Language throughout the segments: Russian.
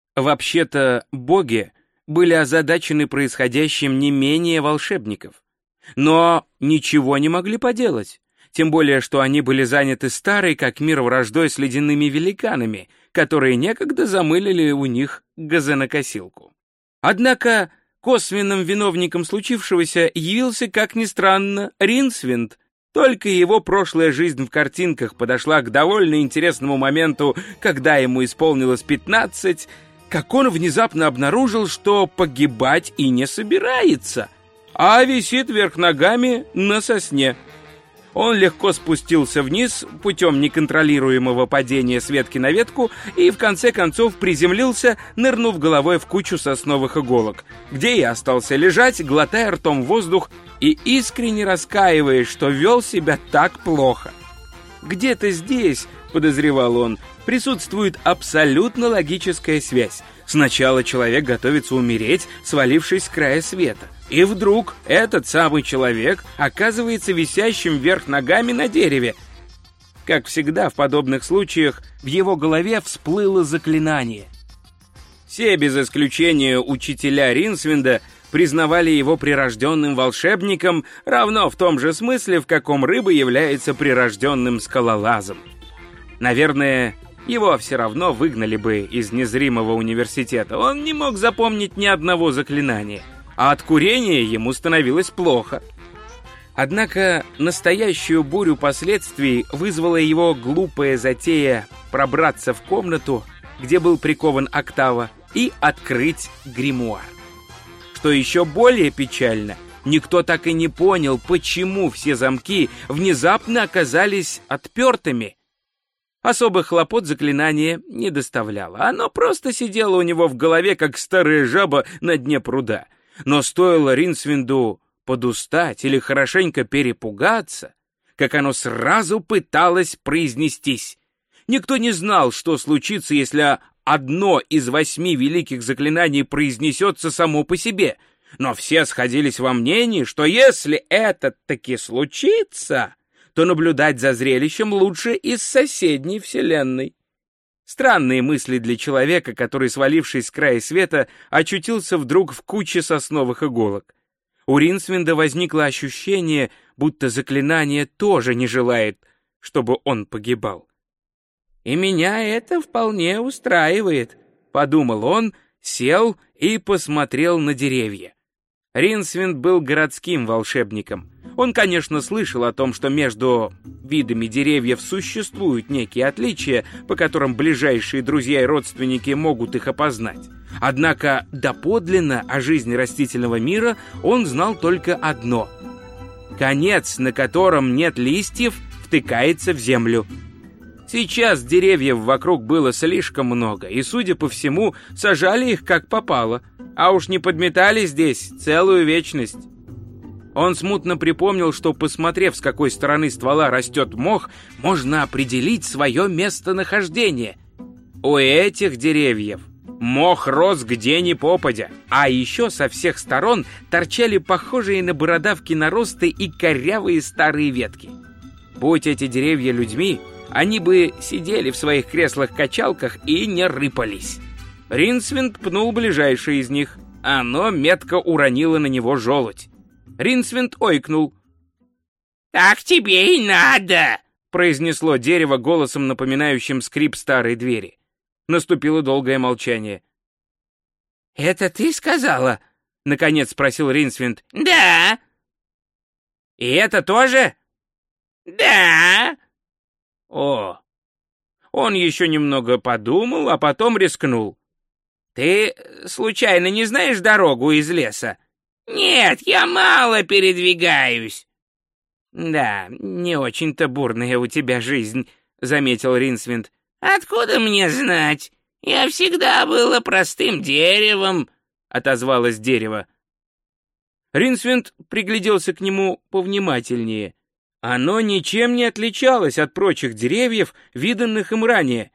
Вообще-то боги были озадачены происходящим не менее волшебников, но ничего не могли поделать, тем более что они были заняты старой как мир враждой с ледяными великанами, которые некогда замылили у них газонокосилку. Однако косвенным виновником случившегося явился, как ни странно, Ринсвинд. Только его прошлая жизнь в картинках подошла к довольно интересному моменту, когда ему исполнилось 15, как он внезапно обнаружил, что погибать и не собирается, а висит вверх ногами на сосне. Он легко спустился вниз путем неконтролируемого падения с ветки на ветку и в конце концов приземлился, нырнув головой в кучу сосновых иголок, где и остался лежать, глотая ртом воздух и искренне раскаиваясь, что вел себя так плохо. Где-то здесь, подозревал он, присутствует абсолютно логическая связь. Сначала человек готовится умереть, свалившись с края света. И вдруг этот самый человек оказывается висящим вверх ногами на дереве. Как всегда в подобных случаях, в его голове всплыло заклинание. Все без исключения учителя Ринсвинда признавали его прирожденным волшебником, равно в том же смысле, в каком рыба является прирожденным скалолазом. Наверное, его все равно выгнали бы из незримого университета. Он не мог запомнить ни одного заклинания, а от курения ему становилось плохо. Однако настоящую бурю последствий вызвала его глупая затея пробраться в комнату, где был прикован Октава, и открыть гримуар. Что еще более печально, никто так и не понял, почему все замки внезапно оказались отпертыми. Особых хлопот заклинание не доставляло. Оно просто сидело у него в голове, как старая жаба на дне пруда. Но стоило Ринсвинду подустать или хорошенько перепугаться, как оно сразу пыталось произнестись. Никто не знал, что случится, если одно из 8 великих заклинаний произнесется само по себе. Но все сходились во мнении, что если это таки случится, то наблюдать за зрелищем лучше из соседней вселенной. Странные мысли для человека, который, свалившись с края света, очутился вдруг в куче сосновых иголок. У Ринсвинда возникло ощущение, будто заклинание тоже не желает, чтобы он погибал. «И меня это вполне устраивает», — подумал он, сел и посмотрел на деревья. Ринсвинд был городским волшебником. Он, конечно, слышал о том, что между видами деревьев существуют некие отличия, по которым ближайшие друзья и родственники могут их опознать. Однако доподлинно о жизни растительного мира он знал только одно. Конец, на котором нет листьев, втыкается в землю. Сейчас деревьев вокруг было слишком много, и, судя по всему, сажали их как попало, а уж не подметали здесь целую вечность. Он смутно припомнил, что, посмотрев, с какой стороны ствола растет мох, можно определить свое местонахождение. У этих деревьев мох рос где ни попадя, а еще со всех сторон торчали похожие на бородавки наросты и корявые старые ветки. Будь эти деревья людьми, они бы сидели в своих креслах-качалках и не рыпались. Ринсвинд пнул ближайшее из них. Оно метко уронило на него желудь. Ринсвинд ойкнул. «Так тебе и надо!» — произнесло дерево голосом, напоминающим скрип старой двери. Наступило долгое молчание. «Это ты сказала?» — наконец спросил Ринсвинд. «Да». «И это тоже?» «Да». «О!» Он еще немного подумал, а потом рискнул. «Ты, случайно, не знаешь дорогу из леса?» «Нет, я мало передвигаюсь». «Да, не очень-то бурная у тебя жизнь», — заметил Ринсвинд. «Откуда мне знать? Я всегда была простым деревом», — отозвалось дерево. Ринсвинд пригляделся к нему повнимательнее. Оно ничем не отличалось от прочих деревьев, виданных им ранее.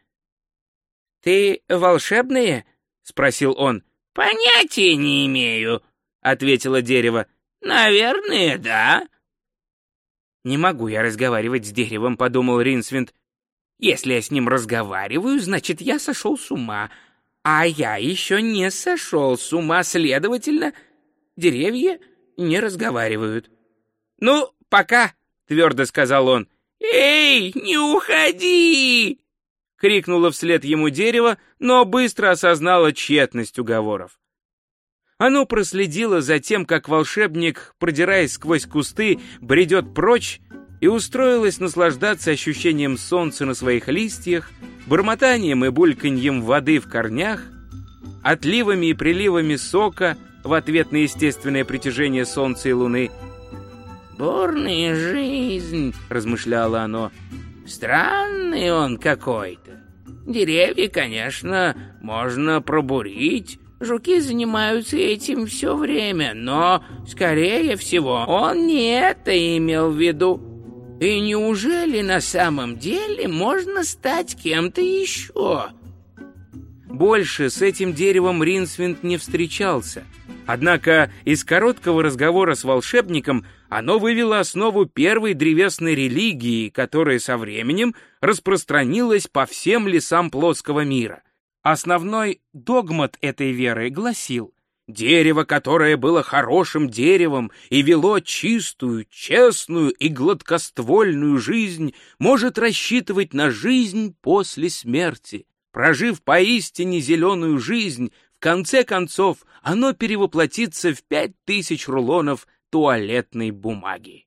«Ты волшебная?» — спросил он. «Понятия не имею», — ответило дерево. «Наверное, да». «Не могу я разговаривать с деревом», — подумал Ринсвинд. «Если я с ним разговариваю, значит, я сошел с ума. А я еще не сошел с ума, следовательно, деревья не разговаривают. «Ну, пока», — твердо сказал он. «Эй, не уходи!» — крикнуло вслед ему дерево, но быстро осознало тщетность уговоров. Оно проследило за тем, как волшебник, продираясь сквозь кусты, бредет прочь, и устроилось наслаждаться ощущением солнца на своих листьях, бормотанием и бульканьем воды в корнях, отливами и приливами сока в ответ на естественное притяжение солнца и луны. «Бурная жизнь», — размышляло оно, — «странный он какой-то. Деревья, конечно, можно пробурить, жуки занимаются этим все время, но, скорее всего, он не это имел в виду. И неужели на самом деле можно стать кем-то еще?» Больше с этим деревом Ринсвинд не встречался. Однако из короткого разговора с волшебником оно вывело основу первой древесной религии, которая со временем распространилась по всем лесам плоского мира. Основной догмат этой веры гласил: дерево, которое было хорошим деревом и вело чистую, честную и гладкоствольную жизнь, может рассчитывать на жизнь после смерти. Прожив поистине зеленую жизнь, в конце концов оно перевоплотится в 5000 рулонов туалетной бумаги.